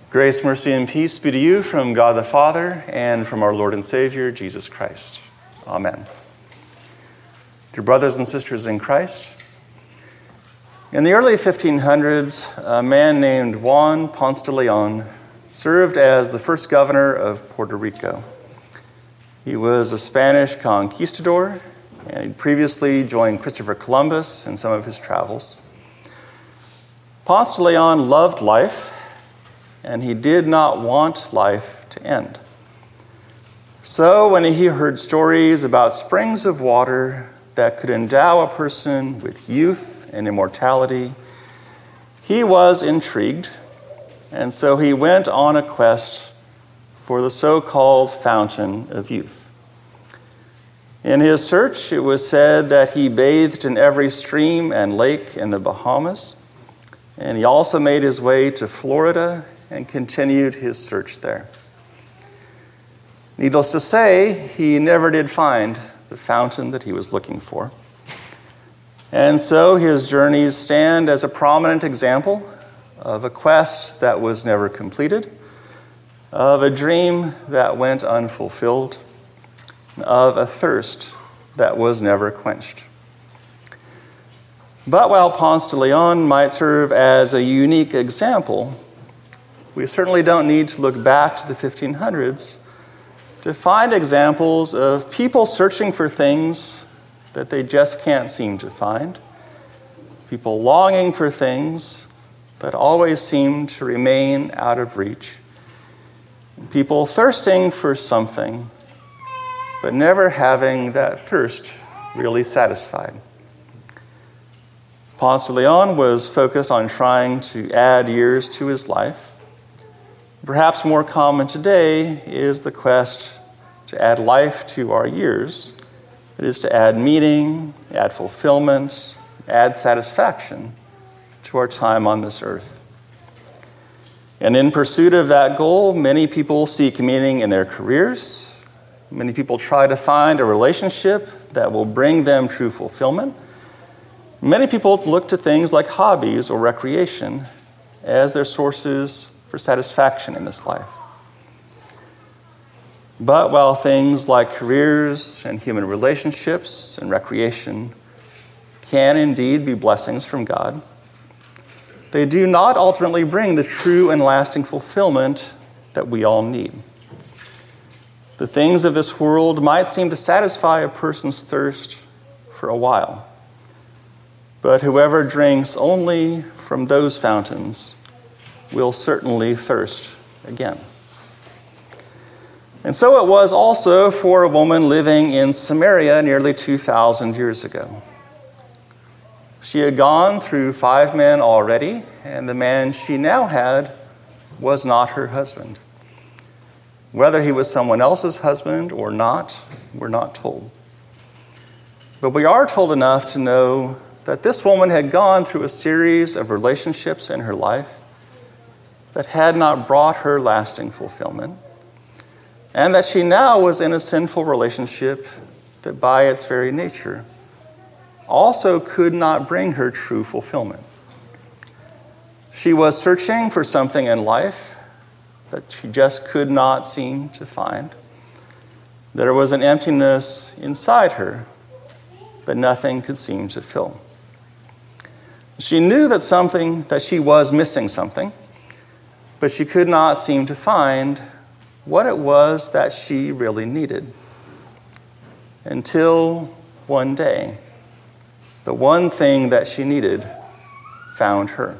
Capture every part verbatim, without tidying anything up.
Grace, mercy, and peace be to you from God the Father and from our Lord and Savior, Jesus Christ. Amen. Dear brothers and sisters in Christ, in the early fifteen hundreds, a man named Juan Ponce de Leon served as the first governor of Puerto Rico. He was a Spanish conquistador and he'd previously joined Christopher Columbus in some of his travels. Ponce de Leon loved life, and he did not want life to end. So when he heard stories about springs of water that could endow a person with youth and immortality, he was intrigued, and so he went on a quest for the so-called fountain of youth. In his search, it was said that he bathed in every stream and lake in the Bahamas, and he also made his way to Florida and continued his search there. Needless to say, he never did find the fountain that he was looking for. And so his journeys stand as a prominent example of a quest that was never completed, of a dream that went unfulfilled, of a thirst that was never quenched. But while Ponce de Leon might serve as a unique example, we certainly don't need to look back to the fifteen hundreds to find examples of people searching for things that they just can't seem to find, people longing for things that always seem to remain out of reach, people thirsting for something but never having that thirst really satisfied. Ponce de Leon was focused on trying to add years to his life. Perhaps more common today is the quest to add life to our years. It is to add meaning, add fulfillment, add satisfaction to our time on this earth. And in pursuit of that goal, many people seek meaning in their careers. Many people try to find a relationship that will bring them true fulfillment. Many people look to things like hobbies or recreation as their sources for satisfaction in this life. But while things like careers and human relationships and recreation can indeed be blessings from God, they do not ultimately bring the true and lasting fulfillment that we all need. The things of this world might seem to satisfy a person's thirst for a while, but whoever drinks only from those fountains will certainly thirst again. And so it was also for a woman living in Samaria nearly two thousand years ago. She had gone through five men already, and the man she now had was not her husband. Whether he was someone else's husband or not, we're not told. But we are told enough to know that this woman had gone through a series of relationships in her life that had not brought her lasting fulfillment, and that she now was in a sinful relationship that by its very nature also could not bring her true fulfillment. She was searching for something in life that she just could not seem to find. There was an emptiness inside her that nothing could seem to fill. She knew that something, that she was missing something, but she could not seem to find what it was that she really needed. Until one day, the one thing that she needed found her.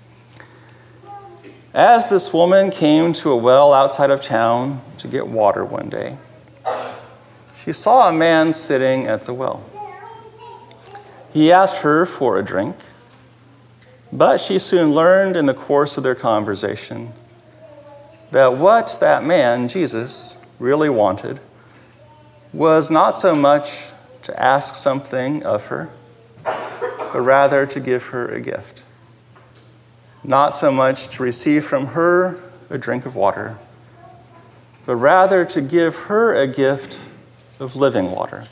As this woman came to a well outside of town to get water one day, she saw a man sitting at the well. He asked her for a drink, but she soon learned in the course of their conversation that what that man, Jesus, really wanted was not so much to ask something of her, but rather to give her a gift. Not so much to receive from her a drink of water, but rather to give her a gift of living water.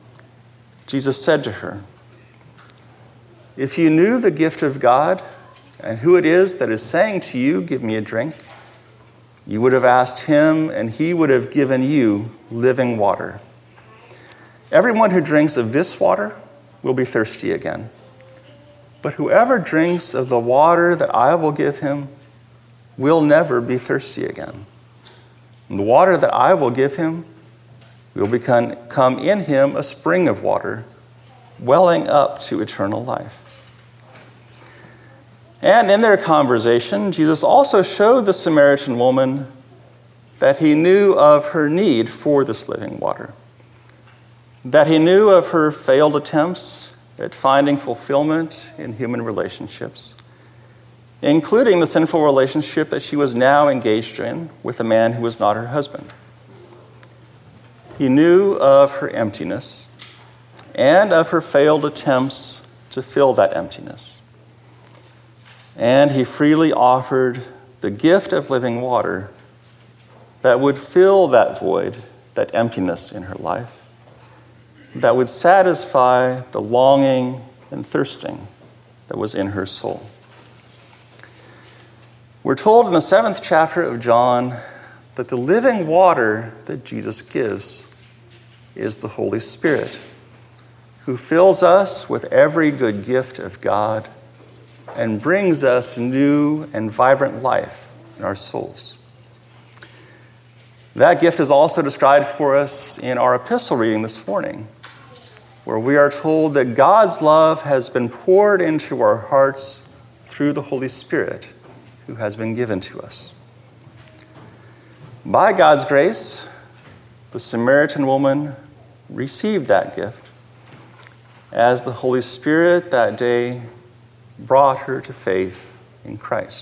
Jesus said to her, "If you knew the gift of God and who it is that is saying to you, 'Give me a drink,' you would have asked him, and he would have given you living water. Everyone who drinks of this water will be thirsty again. But whoever drinks of the water that I will give him will never be thirsty again. And the water that I will give him will become come in him a spring of water, welling up to eternal life." And in their conversation, Jesus also showed the Samaritan woman that he knew of her need for this living water, that he knew of her failed attempts at finding fulfillment in human relationships, including the sinful relationship that she was now engaged in with a man who was not her husband. He knew of her emptiness and of her failed attempts to fill that emptiness. And he freely offered the gift of living water that would fill that void, that emptiness in her life, that would satisfy the longing and thirsting that was in her soul. We're told in the seventh chapter of John that the living water that Jesus gives is the Holy Spirit, who fills us with every good gift of God and brings us new and vibrant life in our souls. That gift is also described for us in our epistle reading this morning, where we are told that God's love has been poured into our hearts through the Holy Spirit who has been given to us. By God's grace, the Samaritan woman received that gift as the Holy Spirit that day brought her to faith in Christ.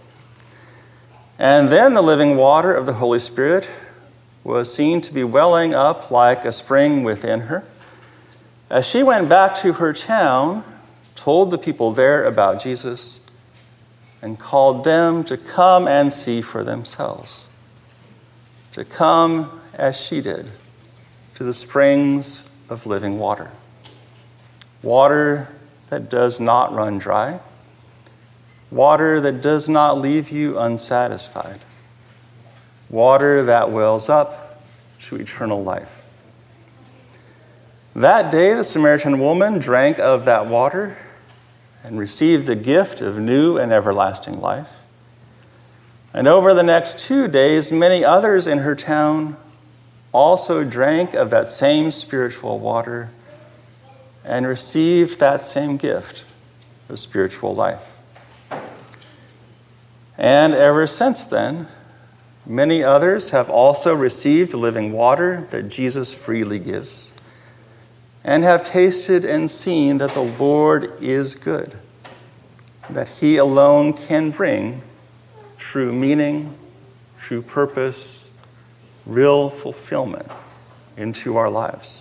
And then the living water of the Holy Spirit was seen to be welling up like a spring within her as she went back to her town, told the people there about Jesus, and called them to come and see for themselves, to come as she did to the springs of living water, water that does not run dry, water that does not leave you unsatisfied, water that wells up to eternal life. That day, the Samaritan woman drank of that water and received the gift of new and everlasting life. And over the next two days, many others in her town also drank of that same spiritual water and received that same gift of spiritual life. And ever since then, many others have also received the living water that Jesus freely gives, and have tasted and seen that the Lord is good, that he alone can bring true meaning, true purpose, real fulfillment into our lives.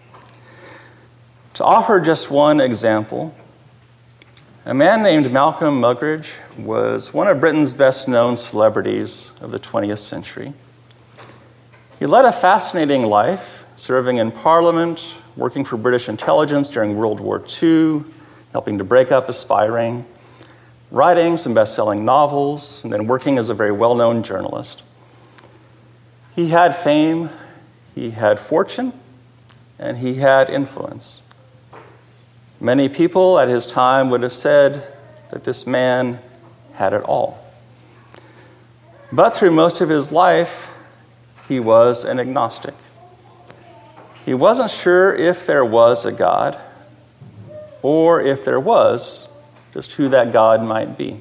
To offer just one example, a man named Malcolm Muggeridge was one of Britain's best-known celebrities of the twentieth century. He led a fascinating life, serving in Parliament, working for British intelligence during World War Two, helping to break up a spy ring, writing some best-selling novels, and then working as a very well-known journalist. He had fame, he had fortune, and he had influence. Many people at his time would have said that this man had it all. But through most of his life, he was an agnostic. He wasn't sure if there was a God, or if there was, just who that God might be.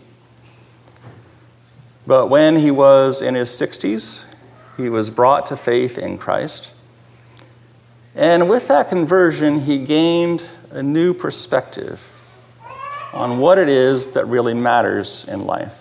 But when he was in his sixties, he was brought to faith in Christ. And with that conversion, he gained a new perspective on what it is that really matters in life.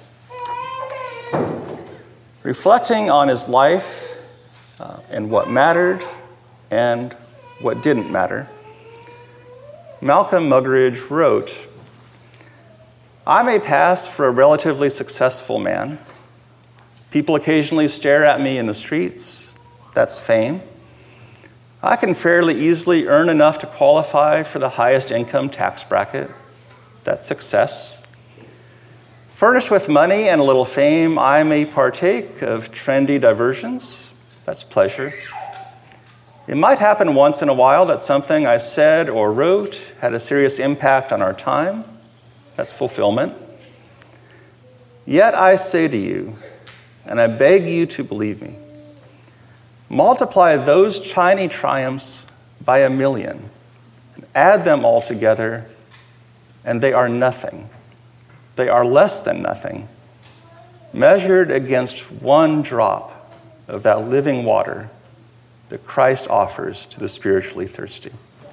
Reflecting on his life uh, and what mattered and what didn't matter, Malcolm Muggeridge wrote, "I may pass for a relatively successful man. People occasionally stare at me in the streets. That's fame. I can fairly easily earn enough to qualify for the highest income tax bracket. That's success. Furnished with money and a little fame, I may partake of trendy diversions. That's pleasure. It might happen once in a while that something I said or wrote had a serious impact on our time. That's fulfillment. Yet I say to you, and I beg you to believe me, multiply those tiny triumphs by a million, add them all together, and they are nothing. They are less than nothing, measured against one drop of that living water that Christ offers to the spiritually thirsty.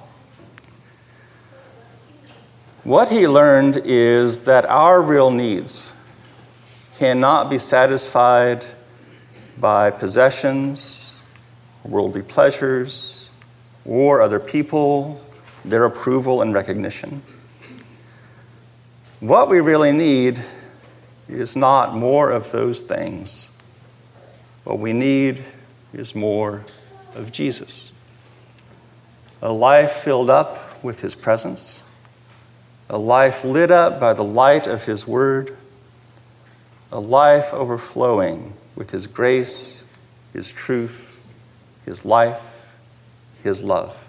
What he learned is that our real needs cannot be satisfied by possessions, worldly pleasures, or other people, their approval and recognition. What we really need is not more of those things. What we need is more of Jesus. A life filled up with his presence, a life lit up by the light of his word, a life overflowing with his grace, his truth, his life, his love.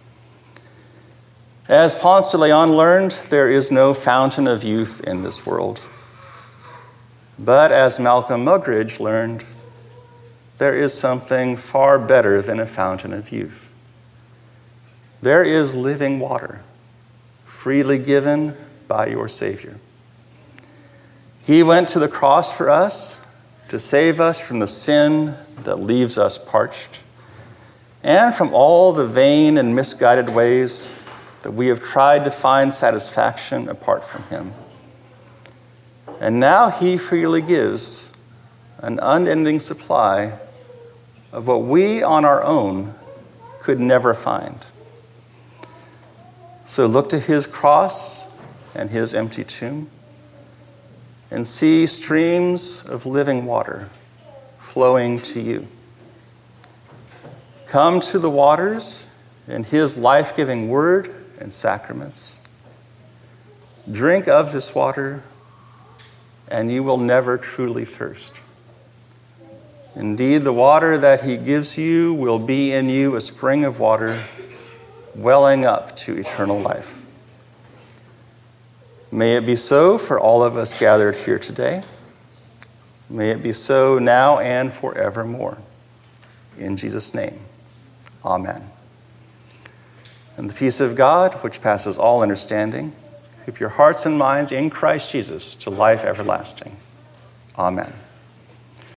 As Ponce de Leon learned, there is no fountain of youth in this world. But as Malcolm Muggeridge learned, there is something far better than a fountain of youth. There is living water, freely given by your Savior. He went to the cross for us to save us from the sin that leaves us parched, and from all the vain and misguided ways that we have tried to find satisfaction apart from him. And now he freely gives an unending supply of what we on our own could never find. So look to his cross and his empty tomb and see streams of living water flowing to you. Come to the waters in his life-giving word and sacraments. Drink of this water, and you will never truly thirst. Indeed, the water that he gives you will be in you a spring of water welling up to eternal life. May it be so for all of us gathered here today. May it be so now and forevermore. In Jesus' name, amen. And the peace of God, which passes all understanding, keep your hearts and minds in Christ Jesus to life everlasting. Amen.